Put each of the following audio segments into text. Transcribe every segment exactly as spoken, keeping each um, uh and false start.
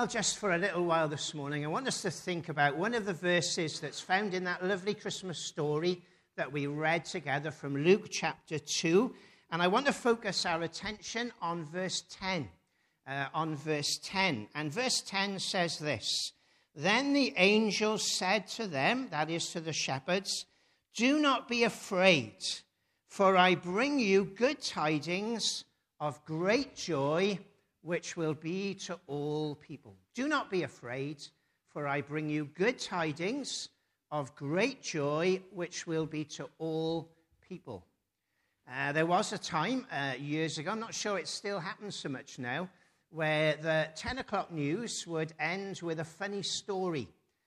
Well, just for a little while this morning, I want us to think about one of the verses that's found in that lovely Christmas story that we read together from Luke chapter two. And I want to focus our attention on verse ten. Uh, on verse ten. And verse ten says this: "Then the angel said to them," that is to the shepherds, "Do not be afraid, for I bring you good tidings of great joy, which will be to all people." Do not be afraid, for I bring you good tidings of great joy, which will be to all people. Uh, there was a time uh, years ago, I'm not sure it still happens so much now, where the ten o'clock news would end with a funny story.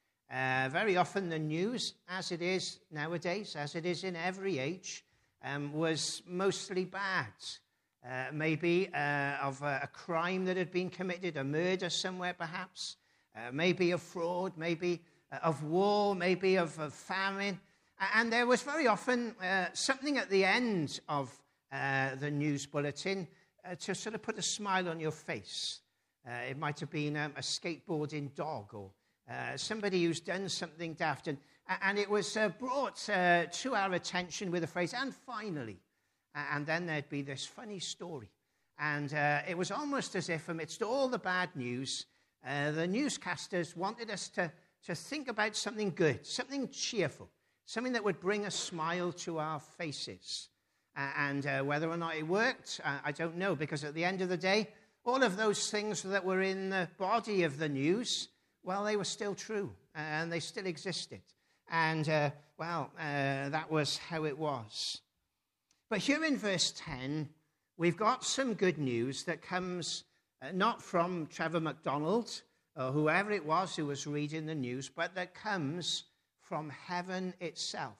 Uh, very often the news, as it is nowadays, as it is in every age, um, was mostly bad. Uh, maybe uh, of a, a crime that had been committed, a murder somewhere perhaps, uh, maybe of fraud, maybe uh, of war, maybe of, of famine. And there was very often uh, something at the end of uh, the news bulletin uh, to sort of put a smile on your face. Uh, it might have been um, a skateboarding dog or uh, somebody who's done something daft. And, and it was uh, brought uh, to our attention with the phrase, "and finally." And then there'd be this funny story. And uh, it was almost as if amidst all the bad news, uh, the newscasters wanted us to, to think about something good, something cheerful, something that would bring a smile to our faces. Uh, and uh, whether or not it worked, uh, I don't know, because at the end of the day, all of those things that were in the body of the news, well, they were still true, uh, and they still existed. And, uh, well, uh, that was how it was. But here in verse ten, we've got some good news that comes uh, not from Trevor McDonald or whoever it was who was reading the news, but that comes from heaven itself.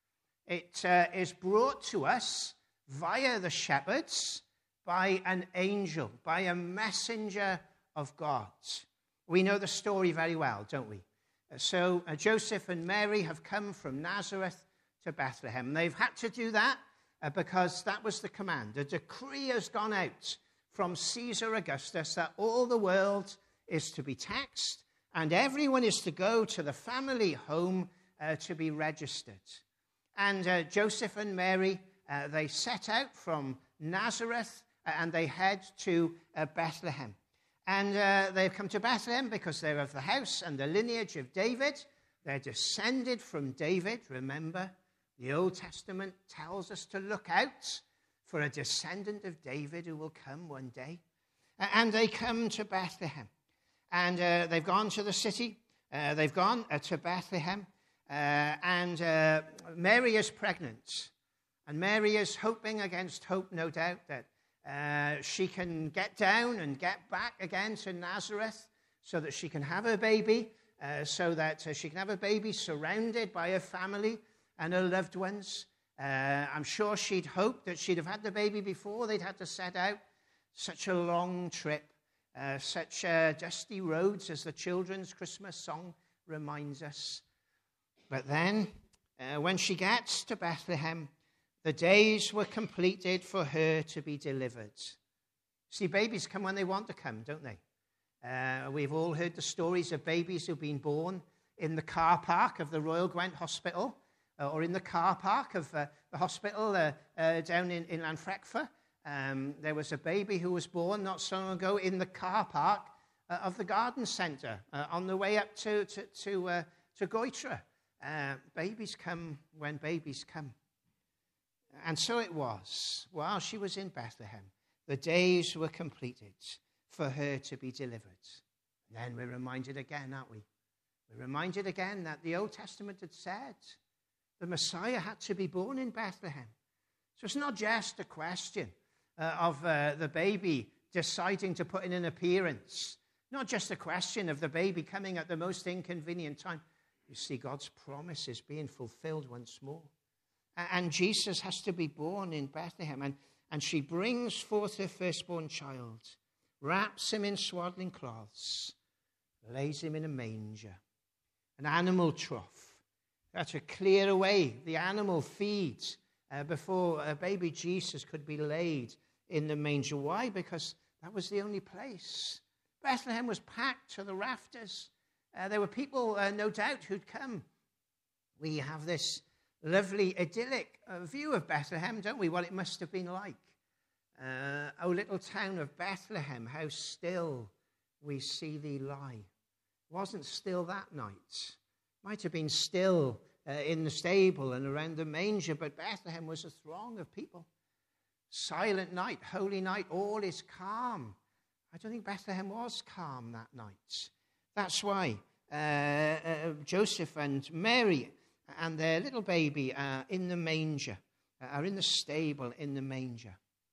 It uh, is brought to us via the shepherds by an angel, by a messenger of God. We know the story very well, don't we? Uh, so uh, Joseph and Mary have come from Nazareth to Bethlehem. They've had to do that Uh, because that was the command. A decree has gone out from Caesar Augustus that all the world is to be taxed and everyone is to go to the family home uh, to be registered. And uh, Joseph and Mary, uh, they set out from Nazareth uh, and they head to uh, Bethlehem. And uh, they've come to Bethlehem because they're of the house and the lineage of David. They're descended from David, remember. The Old Testament tells us to look out for a descendant of David who will come one day. And they come to Bethlehem. And uh, they've gone to the city. Uh, they've gone uh, to Bethlehem. Uh, and uh, Mary is pregnant. And Mary is hoping against hope, no doubt, that uh, she can get down and get back again to Nazareth so that she can have a baby, uh, so that uh, she can have a baby surrounded by her family and her loved ones. Uh, I'm sure she'd hoped that she'd have had the baby before they'd had to set out. Such a long trip, uh, such uh, dusty roads, as the children's Christmas song reminds us. But then, uh, when she gets to Bethlehem, the days were completed for her to be delivered. See, babies come when they want to come, don't they? Uh, we've all heard the stories of babies who've been born in the car park of the Royal Gwent Hospital, Uh, or in the car park of uh, the hospital uh, uh, down in, in Llanfrecffa. Um, there was a baby who was born not so long ago in the car park uh, of the garden centre uh, on the way up to, to, to, uh, to Goitra. Uh, babies come when babies come. And so it was, while she was in Bethlehem, the days were completed for her to be delivered. And then we're reminded again, aren't we? We're reminded again that the Old Testament had said the Messiah had to be born in Bethlehem. So it's not just a question uh, of uh, the baby deciding to put in an appearance. Not just a question of the baby coming at the most inconvenient time. You see, God's promise is being fulfilled once more. And Jesus has to be born in Bethlehem. And, and she brings forth her firstborn child, wraps him in swaddling cloths, lays him in a manger, an animal trough, to clear away the animal feed uh, before uh, baby Jesus could be laid in the manger. Why? Because that was the only place. Bethlehem was packed to the rafters. Uh, there were people, uh, no doubt, who'd come. We have this lovely, idyllic uh, view of Bethlehem, don't we? What it must have been like. Uh, oh, little town of Bethlehem, how still we see thee lie. It wasn't still that night. Might have been still uh, in the stable and around the manger, but Bethlehem was a throng of people. Silent night, holy night, all is calm. I don't think Bethlehem was calm that night. That's why uh, uh, Joseph and Mary and their little baby are in the manger, are in the stable in the manger.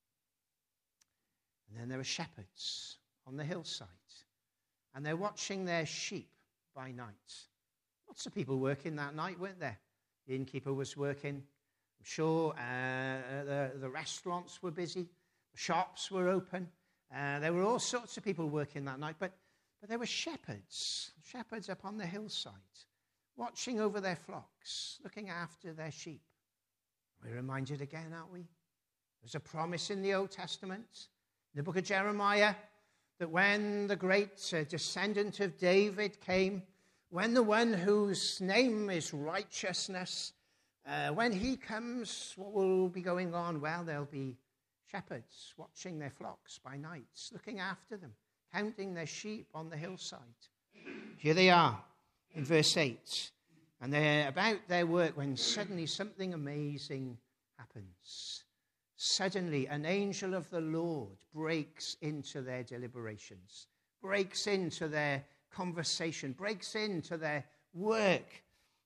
And then there are shepherds on the hillside, and they're watching their sheep by night. Lots of people working that night, weren't there? The innkeeper was working. I'm sure uh, the, the restaurants were busy. The shops were open. Uh, there were all sorts of people working that night, but, but there were shepherds, shepherds up on the hillside, watching over their flocks, looking after their sheep. We're reminded again, aren't we? There's a promise in the Old Testament, in the book of Jeremiah, that when the great uh, descendant of David came, when the one whose name is righteousness, uh, when he comes, what will be going on? Well, there'll be shepherds watching their flocks by nights, looking after them, counting their sheep on the hillside. Here they are in verse eight, and they're about their work when suddenly something amazing happens. Suddenly, an angel of the Lord breaks into their deliberations, breaks into their conversation, breaks into their work.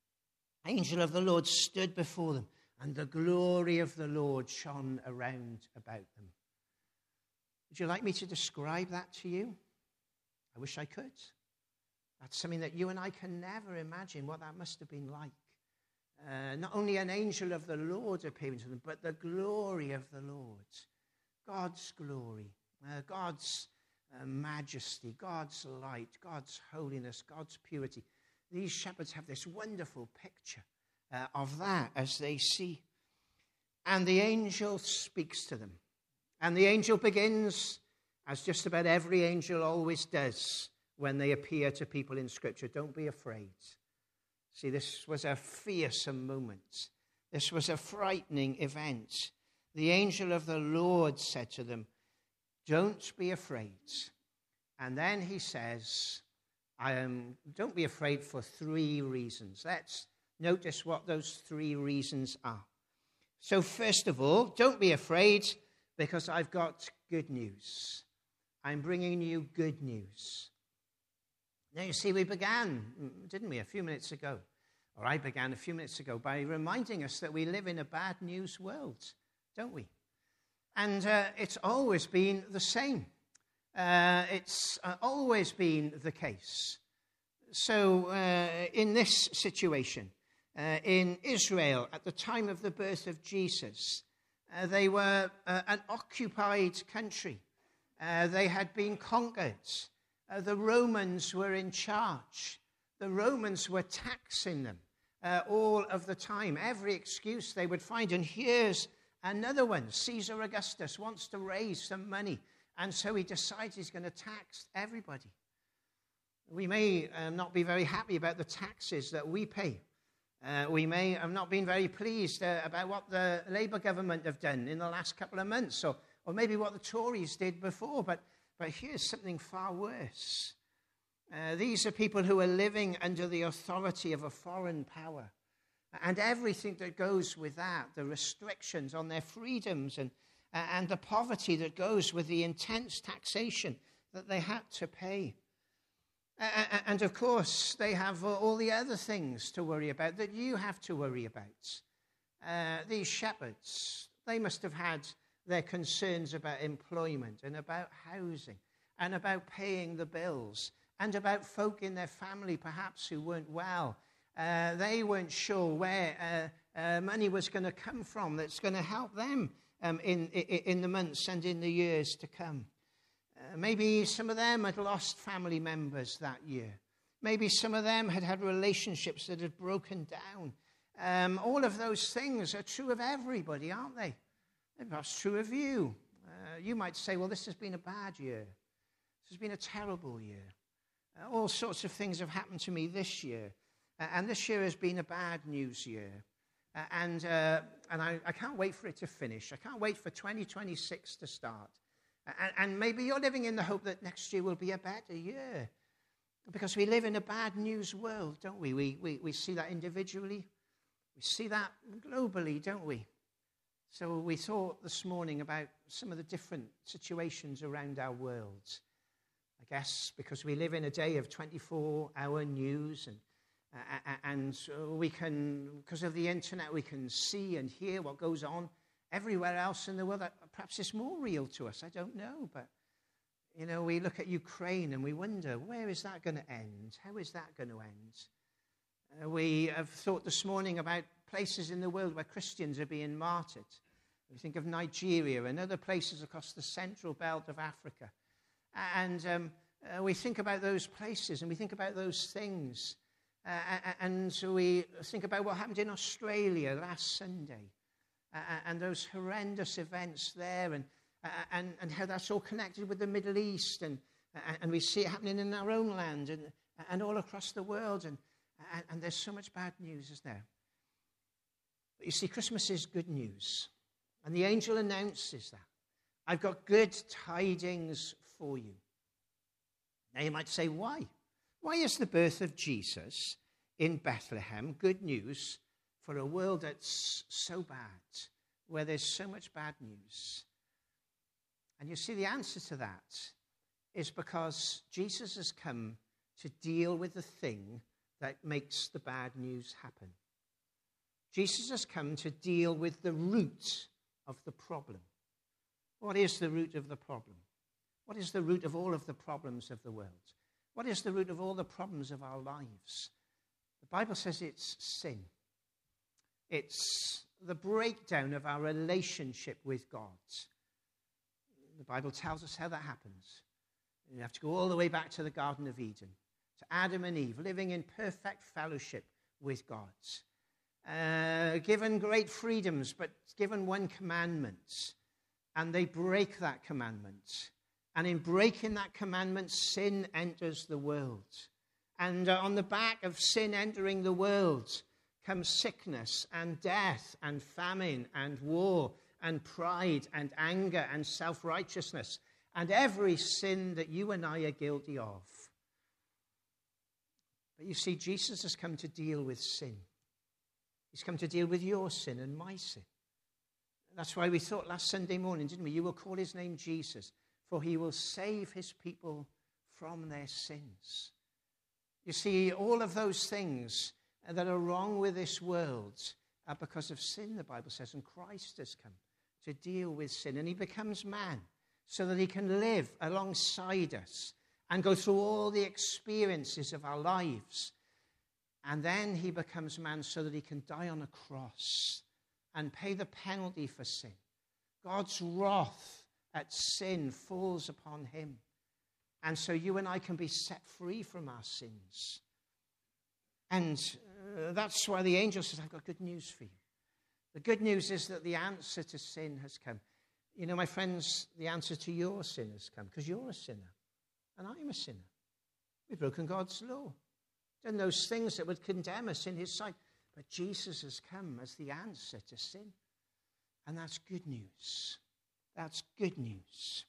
Angel of the Lord stood before them, and the glory of the Lord shone around about them. Would you like me to describe that to you? I wish I could. That's something that you and I can never imagine what that must have been like. Uh, not only an angel of the Lord appearing to them, but the glory of the Lord. God's glory, uh, God's uh, majesty, God's light, God's holiness, God's purity. These shepherds have this wonderful picture uh, of that as they see. And the angel speaks to them. And the angel begins, as just about every angel always does when they appear to people in Scripture, don't be afraid. See, this was a fearsome moment. This was a frightening event. The angel of the Lord said to them, don't be afraid. And then he says, I am, don't be afraid for three reasons. Let's notice what those three reasons are. So first of all, don't be afraid because I've got good news. I'm bringing you good news. Now, you see, we began, didn't we, a few minutes ago, or I began a few minutes ago, by reminding us that we live in a bad news world, don't we? And uh, it's always been the same. Uh, it's uh, always been the case. So uh, in this situation, uh, in Israel, at the time of the birth of Jesus, uh, they were uh, an occupied country. Uh, they had been conquered. Uh, the Romans were in charge. The Romans were taxing them uh, all of the time, every excuse they would find. And here's another one. Caesar Augustus wants to raise some money, and so he decides he's going to tax everybody. We may um, not be very happy about the taxes that we pay. Uh, we may have not been very pleased uh, about what the Labour government have done in the last couple of months, or, or maybe what the Tories did before, but But here's something far worse. Uh, these are people who are living under the authority of a foreign power. And everything that goes with that, the restrictions on their freedoms and, uh, and the poverty that goes with the intense taxation that they had to pay. Uh, and of course, they have all the other things to worry about that you have to worry about. Uh, these shepherds, they must have had their concerns about employment and about housing and about paying the bills and about folk in their family perhaps who weren't well. Uh, they weren't sure where uh, uh, money was going to come from that's going to help them um, in, in, in the months and in the years to come. Uh, maybe some of them had lost family members that year. Maybe some of them had had relationships that had broken down. Um, all of those things are true of everybody, aren't they? That's true of you. Uh, you might say, well, this has been a bad year. This has been a terrible year. Uh, all sorts of things have happened to me this year. Uh, and this year has been a bad news year. Uh, and uh, and I, I can't wait for it to finish. I can't wait for twenty twenty-six to start. Uh, and, and maybe you're living in the hope that next year will be a better year. Because we live in a bad news world, don't we? We, we, we see that individually. We see that globally, don't we? So we thought this morning about some of the different situations around our world. I guess because we live in a day of twenty-four hour news, and uh, and we can, because of the internet, we can see and hear what goes on everywhere else in the world. Perhaps it's more real to us. I don't know, but you know, we look at Ukraine and we wonder, where is that going to end? How is that going to end? Uh, we have thought this morning about places in the world where Christians are being martyred. We think of Nigeria and other places across the central belt of Africa. And um, uh, we think about those places and we think about those things. Uh, and so we think about what happened in Australia last Sunday uh, and those horrendous events there, and Uh, and, and how that's all connected with the Middle East, and uh, and we see it happening in our own land and and all across the world, and, and and there's so much bad news, isn't there? But you see, Christmas is good news, and the angel announces that. I've got good tidings for you. Now you might say, why? Why is the birth of Jesus in Bethlehem good news for a world that's so bad, where there's so much bad news? And you see, the answer to that is because Jesus has come to deal with the thing that makes the bad news happen. Jesus has come to deal with the root of the problem. What is the root of the problem? What is the root of all of the problems of the world? What is the root of all the problems of our lives? The Bible says it's sin. It's the breakdown of our relationship with God. The Bible tells us how that happens. You have to go all the way back to the Garden of Eden, to Adam and Eve, living in perfect fellowship with God. Uh, given great freedoms, but given one commandment. And they break that commandment. And in breaking that commandment, sin enters the world. And uh, on the back of sin entering the world comes sickness and death and famine and war and pride and anger and self-righteousness and every sin that you and I are guilty of. But you see, Jesus has come to deal with sin. He's come to deal with your sin and my sin. That's why we thought last Sunday morning, didn't we? You will call his name Jesus, for he will save his people from their sins. You see, all of those things that are wrong with this world are because of sin, the Bible says, and Christ has come to deal with sin. And he becomes man so that he can live alongside us and go through all the experiences of our lives. And then he becomes man so that he can die on a cross and pay the penalty for sin. God's wrath at sin falls upon him. And so you and I can be set free from our sins. And uh, that's why the angel says, I've got good news for you. The good news is that the answer to sin has come. You know, my friends, the answer to your sin has come because you're a sinner and I'm a sinner. We've broken God's law, done those things that would condemn us in his sight. But Jesus has come as the answer to sin. And that's good news. That's good news.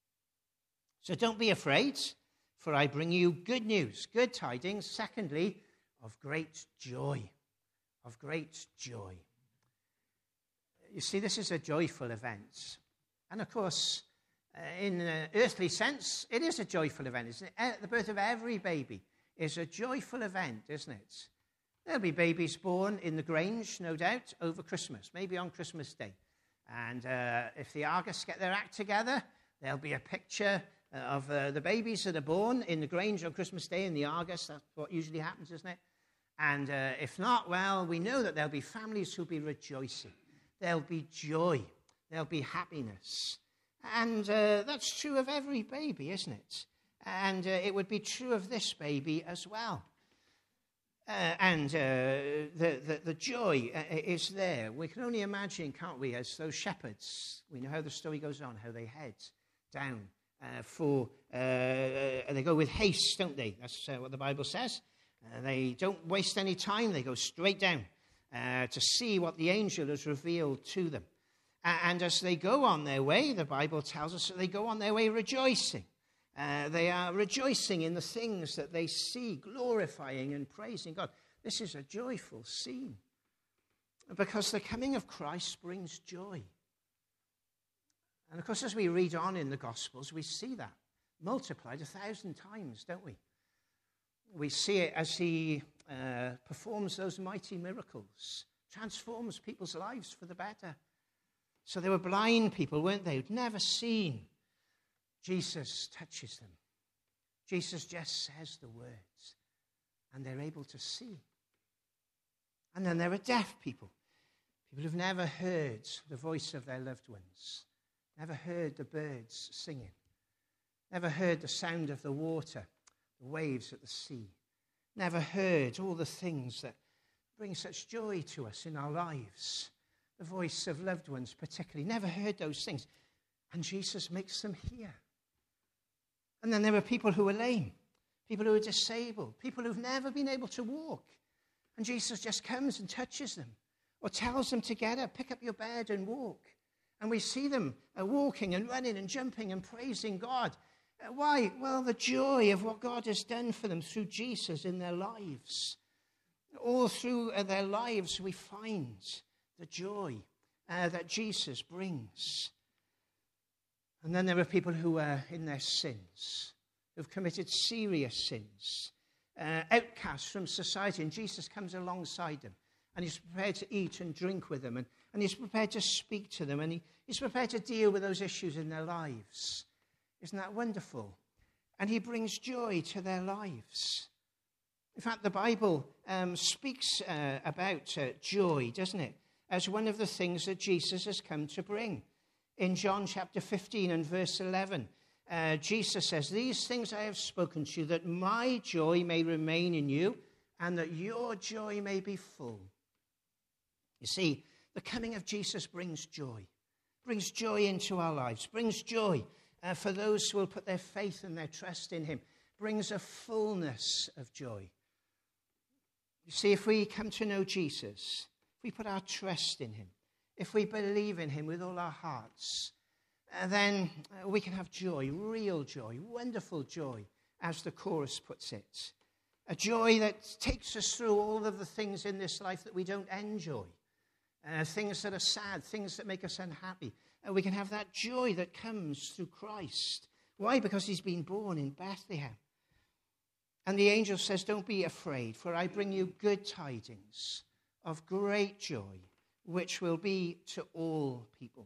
So don't be afraid, for I bring you good news, good tidings, secondly, of great joy, of great joy. You see, this is a joyful event. And of course, uh, in an earthly sense, it is a joyful event, isn't it? The birth of every baby is a joyful event, isn't it? There'll be babies born in the Grange, no doubt, over Christmas, maybe on Christmas Day. And uh, if the Argus get their act together, there'll be a picture uh, of uh, the babies that are born in the Grange on Christmas Day in the Argus. That's what usually happens, isn't it? And uh, if not, well, we know that there'll be families who'll be rejoicing. There'll be joy. There'll be happiness. And uh, that's true of every baby, isn't it? And uh, it would be true of this baby as well. Uh, and uh, the, the, the joy uh, is there. We can only imagine, can't we, as those shepherds, we know how the story goes on, how they head down uh, for, uh, uh, they go with haste, don't they? That's uh, what the Bible says. Uh, they don't waste any time. They go straight down uh, to see what the angel has revealed to them. Uh, and as they go on their way, the Bible tells us that they go on their way rejoicing. Uh, they are rejoicing in the things that they see, glorifying and praising God. This is a joyful scene because the coming of Christ brings joy. And of course, as we read on in the Gospels, we see that multiplied a thousand times, don't we? We see it as he uh, performs those mighty miracles, transforms people's lives for the better. So they were blind people, weren't they? Who'd never seen. Jesus touches them. Jesus just says the words, and they're able to see. And then there are deaf people, people who've never heard the voice of their loved ones, never heard the birds singing, never heard the sound of the water, the waves at the sea, never heard all the things that bring such joy to us in our lives, the voice of loved ones particularly, never heard those things. And Jesus makes them hear. And then there are people who are lame, people who are disabled, people who've never been able to walk. And Jesus just comes and touches them or tells them to get up, pick up your bed and walk. And we see them uh, walking and running and jumping and praising God. Uh, why? Well, the joy of what God has done for them through Jesus in their lives. All through uh, their lives we find the joy uh, that Jesus brings. And then there are people who are in their sins, who've committed serious sins, uh, outcasts from society, and Jesus comes alongside them, and he's prepared to eat and drink with them, and, and he's prepared to speak to them, and he, he's prepared to deal with those issues in their lives. Isn't that wonderful? And he brings joy to their lives. In fact, the Bible um, speaks uh, about uh, joy, doesn't it, as one of the things that Jesus has come to bring. In John chapter fifteen and verse eleven, uh, Jesus says, "These things I have spoken to you, that my joy may remain in you, and that your joy may be full." You see, the coming of Jesus brings joy, brings joy into our lives, brings joy uh, for those who will put their faith and their trust in him, brings a fullness of joy. You see, if we come to know Jesus, if we put our trust in him, if we believe in him with all our hearts, uh, then uh, we can have joy, real joy, wonderful joy, as the chorus puts it. A joy that takes us through all of the things in this life that we don't enjoy, uh, things that are sad, things that make us unhappy. Uh, we can have that joy that comes through Christ. Why? Because he's been born in Bethlehem. And the angel says, "Don't be afraid, for I bring you good tidings of great joy, which will be to all people."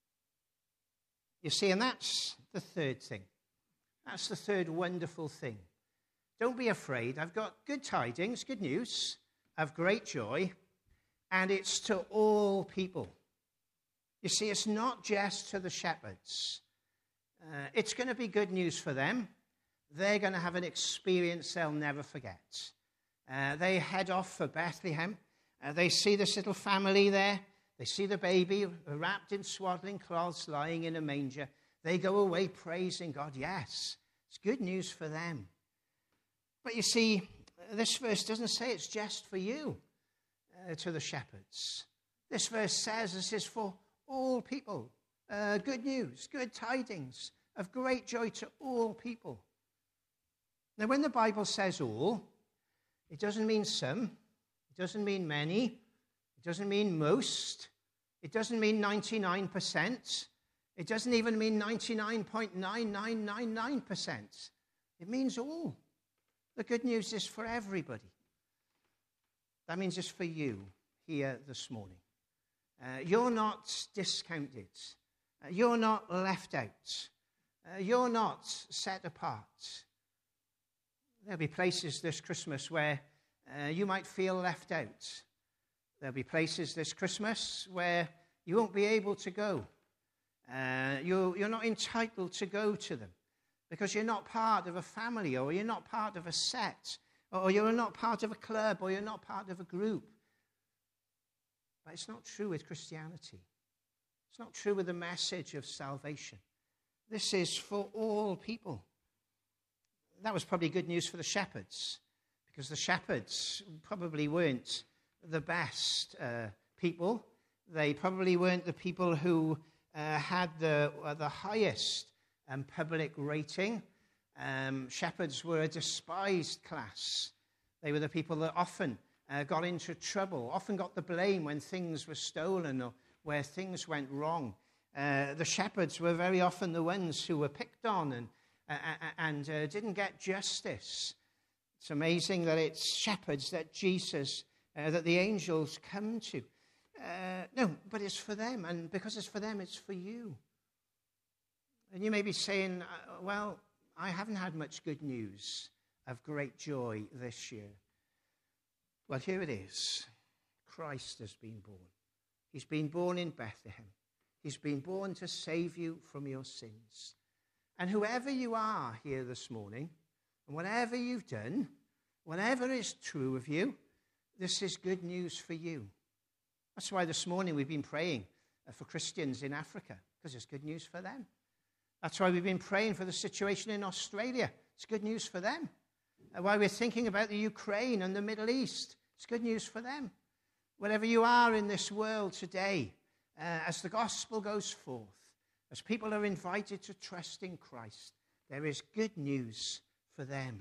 You see, and that's the third thing. That's the third wonderful thing. Don't be afraid. I've got good tidings, good news of great joy, and it's to all people. You see, it's not just to the shepherds. Uh, it's going to be good news for them. They're going to have an experience they'll never forget. Uh, they head off for Bethlehem. Uh, they see this little family there. They see the baby wrapped in swaddling cloths lying in a manger. They go away praising God. Yes, it's good news for them. But you see, this verse doesn't say it's just for you, uh, to the shepherds. This verse says this is for all people. Uh, good news, good tidings of great joy to all people. Now, when the Bible says all, it doesn't mean some. It doesn't mean many. It doesn't mean most. It doesn't mean ninety-nine percent. It doesn't even mean ninety-nine point nine nine nine nine percent. It means all. The good news is for everybody. That means it's for you here this morning. Uh, you're not discounted. Uh, you're not left out. Uh, you're not set apart. There'll be places this Christmas where uh, you might feel left out. There'll be places this Christmas where you won't be able to go. Uh, you're, you're not entitled to go to them because you're not part of a family, or you're not part of a set, or you're not part of a club, or you're not part of a group. But it's not true with Christianity. It's not true with the message of salvation. This is for all people. That was probably good news for the shepherds, because the shepherds probably weren't the best uh, people. They probably weren't the people who uh, had the, uh, the highest um, public rating. Um, shepherds were a despised class. They were the people that often uh, got into trouble, often got the blame when things were stolen or where things went wrong. Uh, the shepherds were very often the ones who were picked on and, uh, and uh, didn't get justice. It's amazing that it's shepherds that Jesus, uh, that the angels come to. Uh, no, but it's for them, and because it's for them, it's for you. And you may be saying, uh, well, I haven't had much good news of great joy this year. Well, here it is. Christ has been born. He's been born in Bethlehem. He's been born to save you from your sins. And whoever you are here this morning, and whatever you've done, whatever is true of you, this is good news for you. That's why this morning we've been praying for Christians in Africa, because it's good news for them. That's why we've been praying for the situation in Australia. It's good news for them. And why we're thinking about the Ukraine and the Middle East. It's good news for them. Wherever you are in this world today, uh, as the gospel goes forth, as people are invited to trust in Christ, there is good news for them.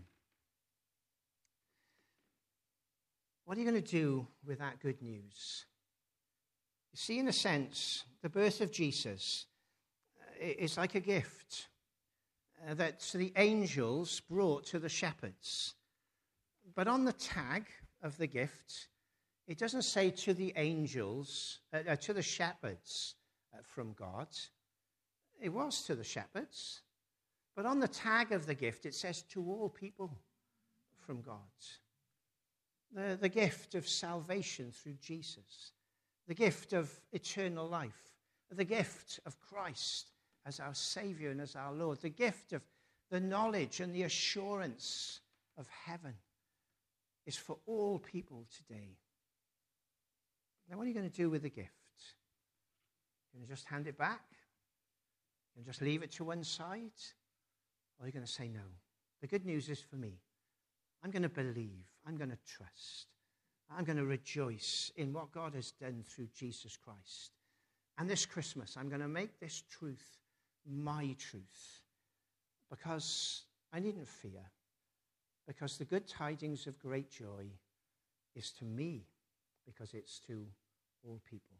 What are you going to do with that good news? You see, in a sense, the birth of Jesus is like a gift uh, that the angels brought to the shepherds. But on the tag of the gift, it doesn't say to the angels, uh, uh, to the shepherds uh, from God. It was to the shepherds. But on the tag of the gift, it says to all people from God. The, the gift of salvation through Jesus. The gift of eternal life. The gift of Christ as our Savior and as our Lord. The gift of the knowledge and the assurance of heaven is for all people today. Now, what are you going to do with the gift? You're going to just hand it back? And just leave it to one side? Or are you going to say, no, the good news is for me. I'm going to believe. I'm going to trust. I'm going to rejoice in what God has done through Jesus Christ. And this Christmas, I'm going to make this truth my truth. Because I needn't fear. Because the good tidings of great joy is to me. Because it's to all people.